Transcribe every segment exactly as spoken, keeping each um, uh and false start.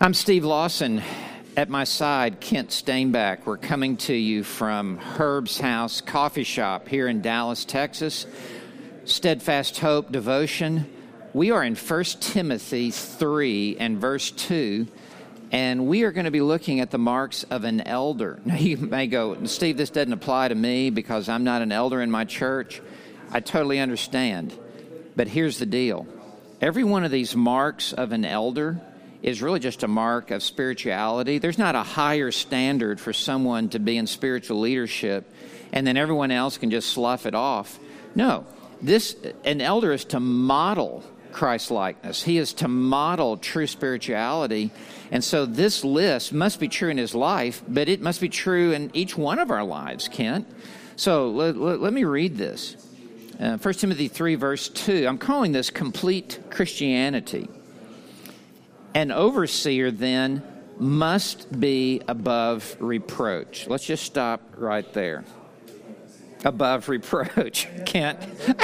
I'm Steve Lawson. At my side, Kent Stainback. We're coming to you from Herb's House Coffee Shop here in Dallas, Texas. Steadfast Hope Devotion. We are in First Timothy three and verse two, and we are going to be looking at the marks of an elder. Now, you may go, Steve, this doesn't apply to me because I'm not an elder in my church. I totally understand. But here's the deal. Every one of these marks of an elder is really just a mark of spirituality. There's not a higher standard for someone to be in spiritual leadership and then everyone else can just slough it off. No, this an elder is to model Christ-likeness. He is to model true spirituality. And so this list must be true in his life, but it must be true in each one of our lives, Kent. So let, let, let me read this. Uh, First Timothy three, verse two. I'm calling this complete Christianity. An overseer, then, must be above reproach. Let's just stop right there. Above reproach, Kent.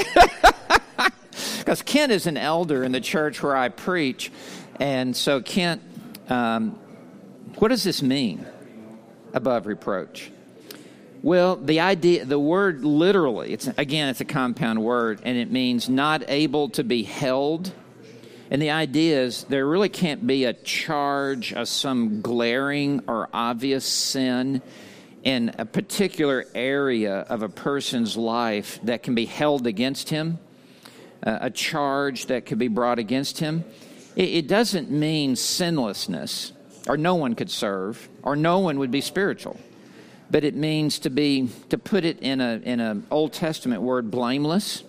Because Kent is an elder in the church where I preach. And so, Kent, um, what does this mean, above reproach? Well, the idea, the word literally, it's again, it's a compound word, and it means not able to be held. And the idea is there really can't be a charge of some glaring or obvious sin in a particular area of a person's life that can be held against him, uh, a charge that could be brought against him. It, it doesn't mean sinlessness, or no one could serve, or no one would be spiritual. But it means to be, to put it in a in an Old Testament word, blameless.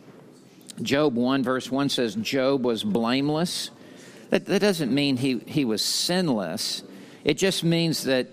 Job one, verse one says Job was blameless. That, that doesn't mean he, he was sinless. It just means that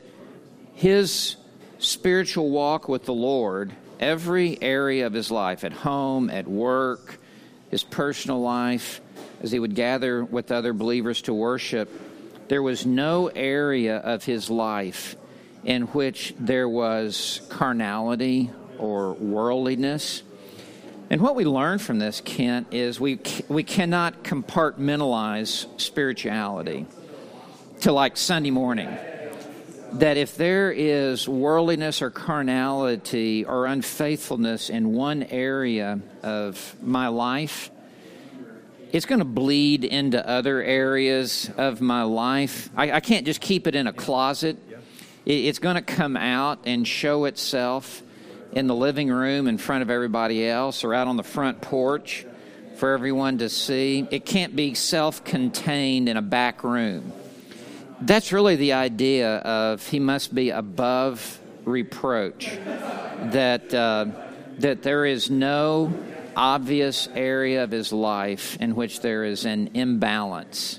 his spiritual walk with the Lord, every area of his life, at home, at work, his personal life, as he would gather with other believers to worship, there was no area of his life in which there was carnality or worldliness. And what we learn from this, Kent, is we we cannot compartmentalize spirituality to like Sunday morning. That if there is worldliness or carnality or unfaithfulness in one area of my life, it's going to bleed into other areas of my life. I, I can't just keep it in a closet. It, it's going to come out and show itself in the living room in front of everybody else or out on the front porch for everyone to see. It can't be self-contained in a back room. That's really the idea of he must be above reproach, that uh, that there is no obvious area of his life in which there is an imbalance.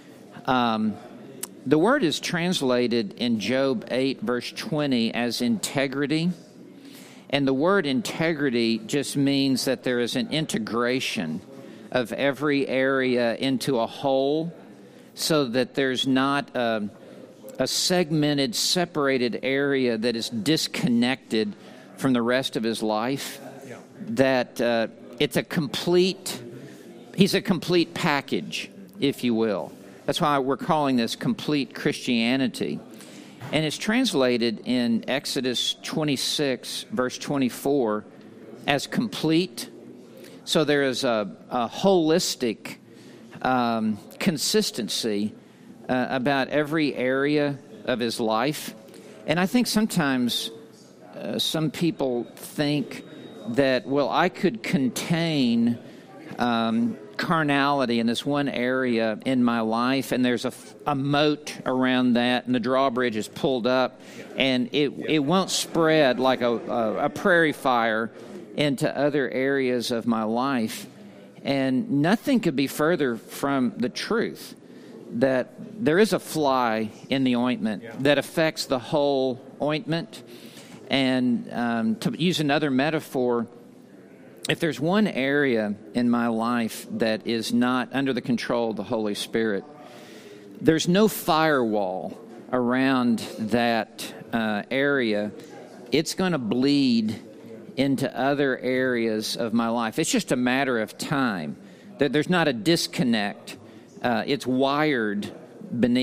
Um, the word is translated in Job eight, verse twenty as integrity. And the word integrity just means that there is an integration of every area into a whole so that there's not a, a segmented, separated area that is disconnected from the rest of his life. Yeah. That uh, it's a complete, he's a complete package, if you will. That's why we're calling this complete Christianity. And it's translated in Exodus twenty-six, verse twenty-four, as complete. So there is a, a holistic um, consistency uh, about every area of his life. And I think sometimes uh, some people think that, well, I could contain um, carnality in this one area in my life, and there's a, a moat around that, and the drawbridge is pulled up, and it it won't spread like a, a, a prairie fire into other areas of my life. And nothing could be further from the truth that there is a fly in the ointment that affects the whole ointment. And um, to use another metaphor, if there's one area in my life that is not under the control of the Holy Spirit, there's no firewall around that uh, area. It's going to bleed into other areas of my life. It's just a matter of time. There's not a disconnect. Uh, it's wired beneath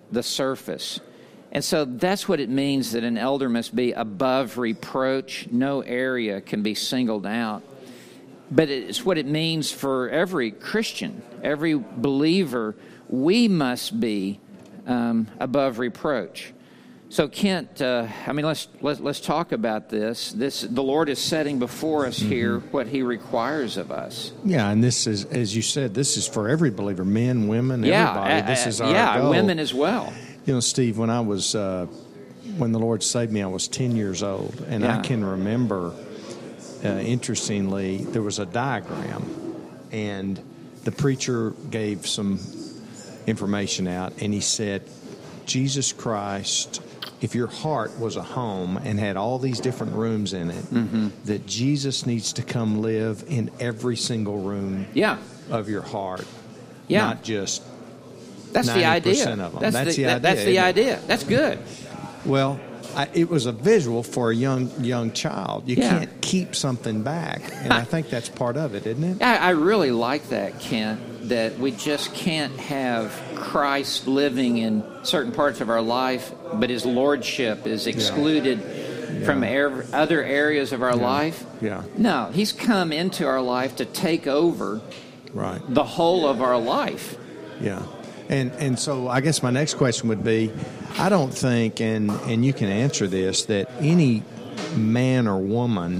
the surface. And so that's what it means that an elder must be above reproach. No area can be singled out. But it's what it means for every Christian, every believer. We must be um, above reproach. So, Kent, uh, I mean, let's let, let's talk about this. This the Lord is setting before us mm-hmm. here what He requires of us. Yeah, and this is, as you said, this is for every believer, men, women, yeah, everybody. This uh, is our yeah, goal. women as well. You know, Steve, when I was uh, when the Lord saved me, I was ten years old, and yeah. I can remember. Uh, interestingly, there was a diagram, and the preacher gave some information out, and he said, Jesus Christ, if your heart was a home and had all these different rooms in it, mm-hmm. that Jesus needs to come live in every single room yeah. of your heart, yeah. not just that's the idea. Of them. That's, that's the, the that, idea. That's the idea. That's good. Well, I, it was a visual for a young young child. You yeah. can't keep something back, and I think that's part of it, isn't it? I, I really like that, Kent, that we just can't have Christ living in certain parts of our life, but His lordship is excluded yeah. from yeah. er- other areas of our yeah. life. Yeah. No, He's come into our life to take over right. the whole of our life. Yeah. And and so I guess my next question would be, I don't think, and, and you can answer this, that any man or woman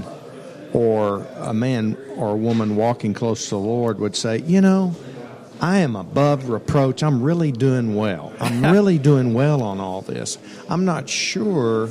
or a man or a woman walking close to the Lord would say, you know, I am above reproach. I'm really doing well. I'm really doing well on all this. I'm not sure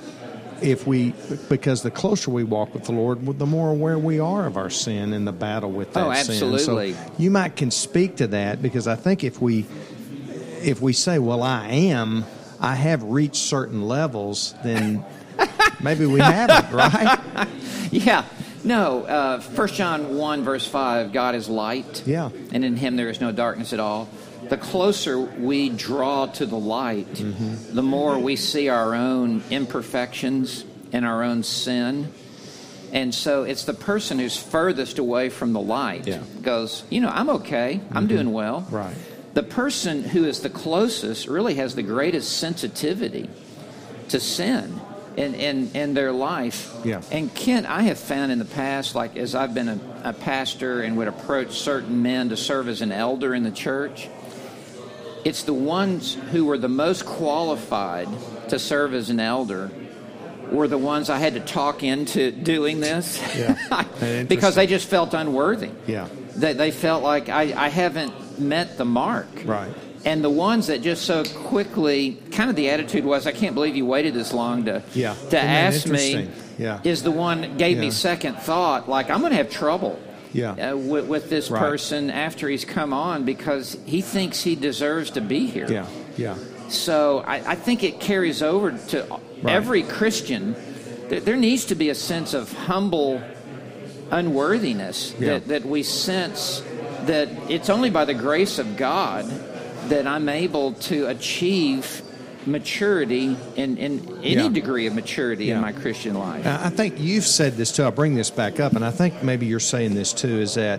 if we, because the closer we walk with the Lord, the more aware we are of our sin and the battle with that oh, absolutely. sin. So you might can speak to that, because I think if we if we say, well, I am, I have reached certain levels, then maybe we haven't, right? Yeah. No, uh, First John one, verse five, God is light, yeah. and in Him there is no darkness at all. The closer we draw to the light, mm-hmm. the more we see our own imperfections and our own sin. And so it's the person who's furthest away from the light yeah. goes, you know, I'm okay, I'm mm-hmm. doing well. Right. The person who is the closest really has the greatest sensitivity to sin in, in, in their life. Yeah. And Kent, I have found in the past, like as I've been a, a pastor and would approach certain men to serve as an elder in the church, it's the ones who were the most qualified to serve as an elder were the ones I had to talk into doing this. Yeah. Because they just felt unworthy. Yeah. They, they felt like I, I haven't met the mark. Right. And the ones that just so quickly, kind of the attitude was, I can't believe you waited this long to, yeah. to ask me, yeah. is the one that gave yeah. me second thought, like I'm going to have trouble yeah. uh, with, with this right. person after he's come on because he thinks he deserves to be here. Yeah, yeah. So I, I think it carries over to right. every Christian. There, there needs to be a sense of humble unworthiness yeah. that, that we sense that it's only by the grace of God that I'm able to achieve maturity in, in any yeah. degree of maturity yeah. in my Christian life. I think you've said this too. I'll bring this back up, and I think maybe you're saying this too, is that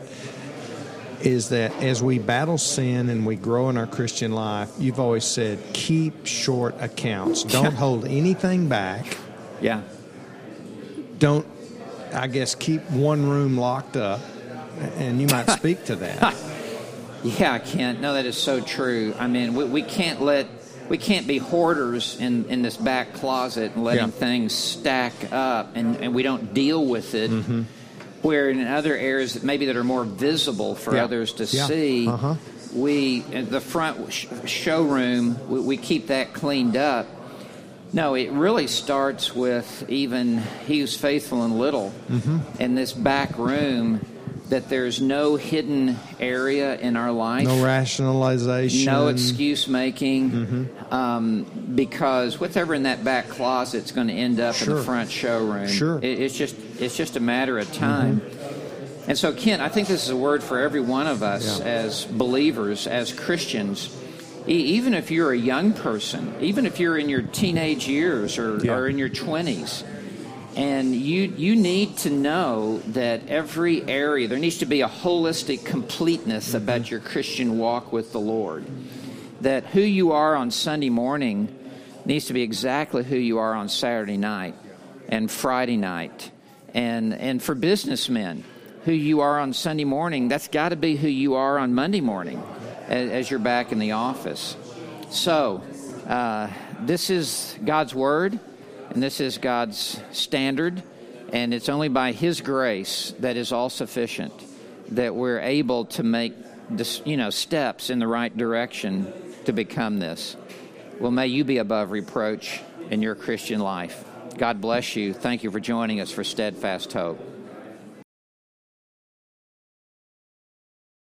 is that as we battle sin and we grow in our Christian life, you've always said, keep short accounts. Don't hold anything back. Yeah. Don't, I guess, keep one room locked up, and you might speak to that. Yeah, Kent. No, that is so true. I mean, we, we can't let we can't be hoarders in, in this back closet and letting yeah. things stack up, and, and we don't deal with it. Mm-hmm. Where in other areas that maybe that are more visible for yeah. others to yeah. see, uh-huh. we the front sh- showroom we, we keep that cleaned up. No, it really starts with even he who's faithful in little, mm-hmm. in this back room, that there's no hidden area in our life. No rationalization. No excuse making. Mm-hmm. Um, because whatever in that back closet is going to end up sure. in the front showroom. Sure. It, it's just it's just a matter of time. Mm-hmm. And so, Kent, I think this is a word for every one of us yeah. as believers, as Christians. Even if you're a young person, even if you're in your teenage years or, yeah. or in your twenties, and you you need to know that every area, there needs to be a holistic completeness mm-hmm. about your Christian walk with the Lord. that who you are on Sunday morning needs to be exactly who you are on Saturday night and Friday night. And and for businessmen, who you are on Sunday morning, that's got to be who you are on Monday morning as, as you're back in the office. So uh, this is God's Word, and this is God's standard, and it's only by His grace that is all sufficient that we're able to make this, you know, steps in the right direction to become this. Well, may you be above reproach in your Christian life. God bless you. Thank you for joining us for Steadfast Hope.